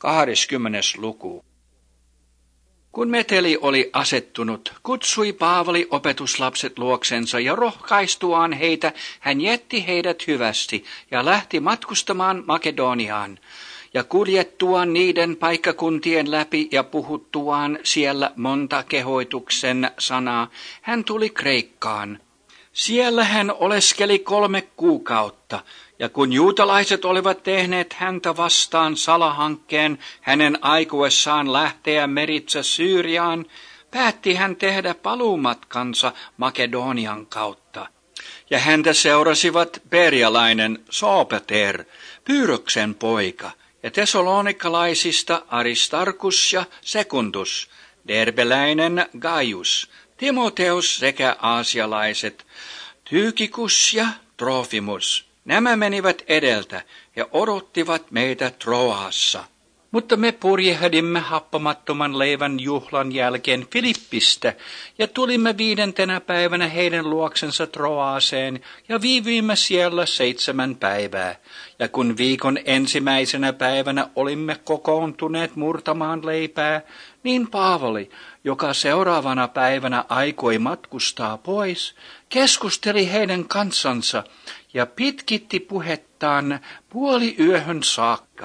20. luku. Kun meteli oli asettunut, kutsui Paavali opetuslapset luoksensa ja rohkaistuaan heitä, hän jätti heidät hyvästi ja lähti matkustamaan Makedoniaan. Ja kuljettuaan niiden paikkakuntien läpi ja puhuttuaan siellä monta kehoituksen sanaa, hän tuli Kreikkaan. Siellä hän oleskeli 3 kuukautta, ja kun juutalaiset olivat tehneet häntä vastaan salahankkeen hänen aikuessaan lähteä meritse Syyriaan, päätti hän tehdä paluumatkansa Makedonian kautta. Ja häntä seurasivat beerialainen Soopater, Pyrrhoksen poika, ja tesalonikalaisista Aristarkus ja Sekundus, derbeläinen Gaius, Timoteus sekä aasialaiset Tykikus ja Trofimus. Nämä menivät edeltä ja odottivat meitä Troassa. Mutta me purjehdimme happamattoman leivän juhlan jälkeen Filippistä ja tulimme 5. päivänä heidän luoksensa Troaaseen ja viivyimme siellä 7 päivää. Ja kun viikon ensimmäisenä päivänä olimme kokoontuneet murtamaan leipää, niin Paavali, joka seuraavana päivänä aikoi matkustaa pois, keskusteli heidän kanssansa ja pitkitti puhettaan puoliyöhön saakka.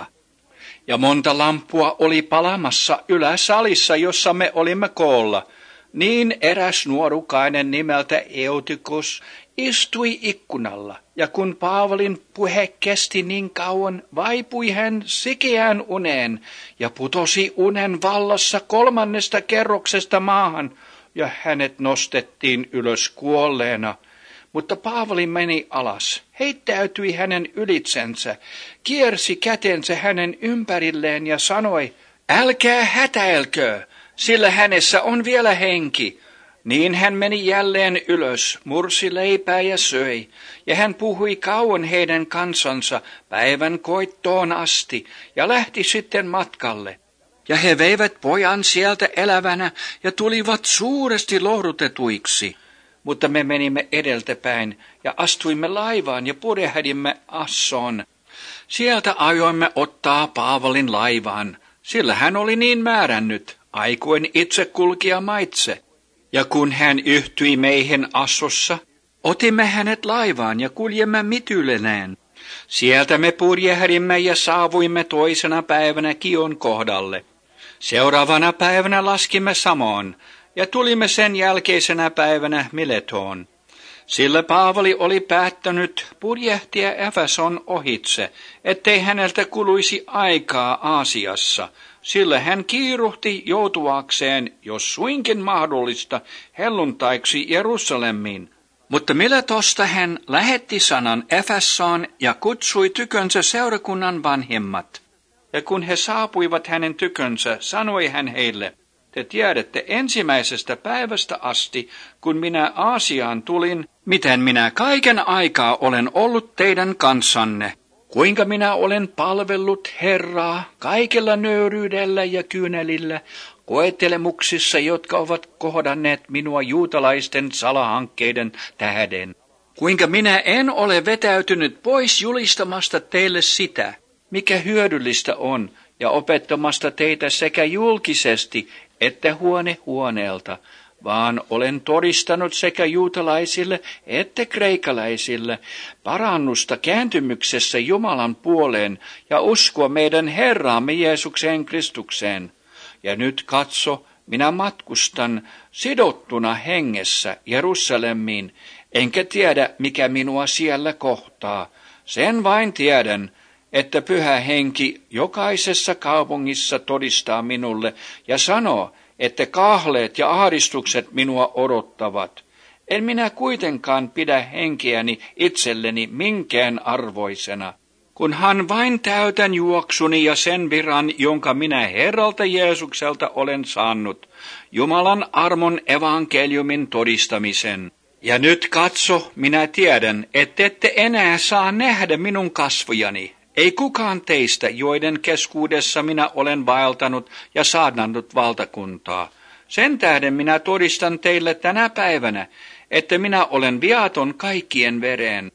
Ja monta lamppua oli palamassa yläsalissa, jossa me olimme koolla. Niin eräs nuorukainen nimeltä Eutykus istui ikkunalla, ja kun Paavalin puhe kesti niin kauan, vaipui hän sikeään uneen ja putosi unen vallassa 3. kerroksesta maahan, ja hänet nostettiin ylös kuolleena. Mutta Paavali meni alas, heittäytyi hänen ylitsensä, kiersi kätensä hänen ympärilleen ja sanoi, älkää hätäilkö, sillä hänessä on vielä henki. Niin hän meni jälleen ylös, mursi leipää ja söi, ja hän puhui kauan heidän kansansa päivän koittoon asti, ja lähti sitten matkalle. Ja he veivät pojan sieltä elävänä ja tulivat suuresti lohdutetuiksi. Mutta me menimme edeltäpäin ja astuimme laivaan ja purjehdimme Assoon. Sieltä ajoimme ottaa Paavalin laivaan, sillä hän oli niin määrännyt, aikoen itse kulkia maitse. Ja kun hän yhtyi meihin Assossa, otimme hänet laivaan ja kuljemme Mytyleneen. Sieltä me purjehdimme ja saavuimme toisena päivänä Kion kohdalle. Seuraavana päivänä laskimme Samoon ja tulimme sen jälkeisenä päivänä Miletoon. Sillä Paavali oli päättänyt purjehtia Efeson ohitse, ettei häneltä kuluisi aikaa Aasiassa, sillä hän kiiruhti joutuakseen, jos suinkin mahdollista, helluntaiksi Jerusalemiin. Mutta Miletosta hän lähetti sanan Efesoon ja kutsui tykönsä seurakunnan vanhimmat. Ja kun he saapuivat hänen tykönsä, sanoi hän heille, te tiedätte ensimmäisestä päivästä asti, kun minä Aasiaan tulin, miten minä kaiken aikaa olen ollut teidän kanssanne, kuinka minä olen palvellut Herraa kaikella nöyryydellä ja kyynelillä, koettelemuksissa, jotka ovat kohdanneet minua juutalaisten salahankkeiden tähden. Kuinka minä en ole vetäytynyt pois julistamasta teille sitä, mikä hyödyllistä on, ja opettamasta teitä sekä julkisesti että huone huoneelta, vaan olen todistanut sekä juutalaisille että kreikalaisille parannusta kääntymyksessä Jumalan puoleen ja uskoa meidän Herraamme Jeesukseen Kristukseen. Ja nyt katso, minä matkustan sidottuna hengessä Jerusalemiin, enkä tiedä mikä minua siellä kohtaa. Sen vain tiedän, että Pyhä Henki jokaisessa kaupungissa todistaa minulle ja sanoo, että kahleet ja ahdistukset minua odottavat. En minä kuitenkaan pidä henkeäni itselleni minkään arvoisena, kunhan vain täytän juoksuni ja sen viran, jonka minä Herralta Jeesukselta olen saanut, Jumalan armon evankeliumin todistamisen. Ja nyt katso, minä tiedän, ettette enää saa nähdä minun kasvojani. Ei kukaan teistä, joiden keskuudessa minä olen vaeltanut ja saarnannut valtakuntaa. Sen tähden minä todistan teille tänä päivänä, että minä olen viaton kaikkien vereen.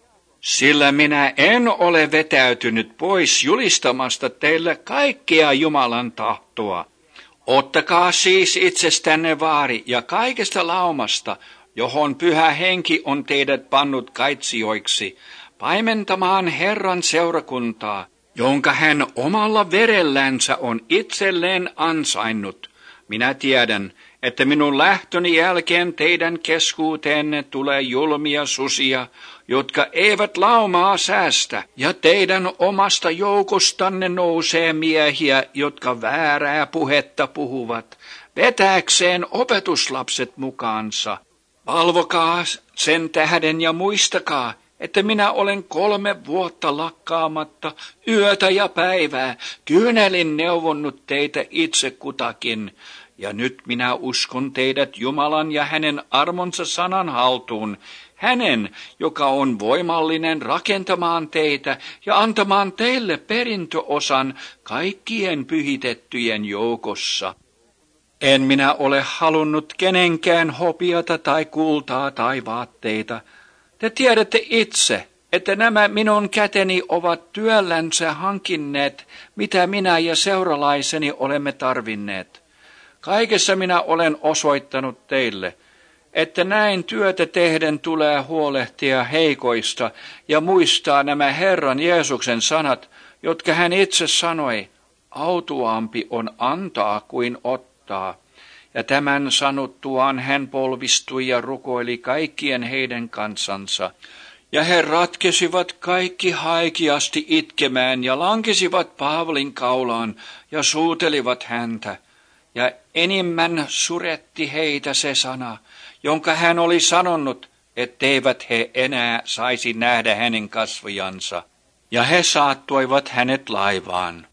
Sillä minä en ole vetäytynyt pois julistamasta teille kaikkea Jumalan tahtoa. Ottakaa siis itsestänne vaari ja kaikesta laumasta, johon Pyhä Henki on teidät pannut kaitsijoiksi, paimentamaan Herran seurakuntaa, jonka hän omalla verellänsä on itselleen ansainnut. Minä tiedän, että minun lähtöni jälkeen teidän keskuuteenne tulee julmia susia, jotka eivät laumaa säästä, ja teidän omasta joukostanne nousee miehiä, jotka väärää puhetta puhuvat, vetääkseen opetuslapset mukaansa. Valvokaa sen tähden ja muistakaa, että minä olen 3 vuotta lakkaamatta, yötä ja päivää, kyynelin neuvonnut teitä itse kutakin. Ja nyt minä uskon teidät Jumalan ja hänen armonsa sanan haltuun, hänen, joka on voimallinen rakentamaan teitä ja antamaan teille perintöosan kaikkien pyhitettyjen joukossa. En minä ole halunnut kenenkään hopiata tai kultaa tai vaatteita. Te tiedätte itse, että nämä minun käteni ovat työllänsä hankinneet, mitä minä ja seuralaiseni olemme tarvinneet. Kaikessa minä olen osoittanut teille, että näin työtä tehden tulee huolehtia heikoista ja muistaa nämä Herran Jeesuksen sanat, jotka hän itse sanoi, autuaampi on antaa kuin ottaa. Ja tämän sanottuaan hän polvistui ja rukoili kaikkien heidän kansansa. Ja he ratkesivat kaikki haikeasti itkemään ja lankesivat Paavalin kaulaan ja suutelivat häntä. Ja enimmän suretti heitä se sana, jonka hän oli sanonut, etteivät he enää saisi nähdä hänen kasvojansa. Ja he saattoivat hänet laivaan.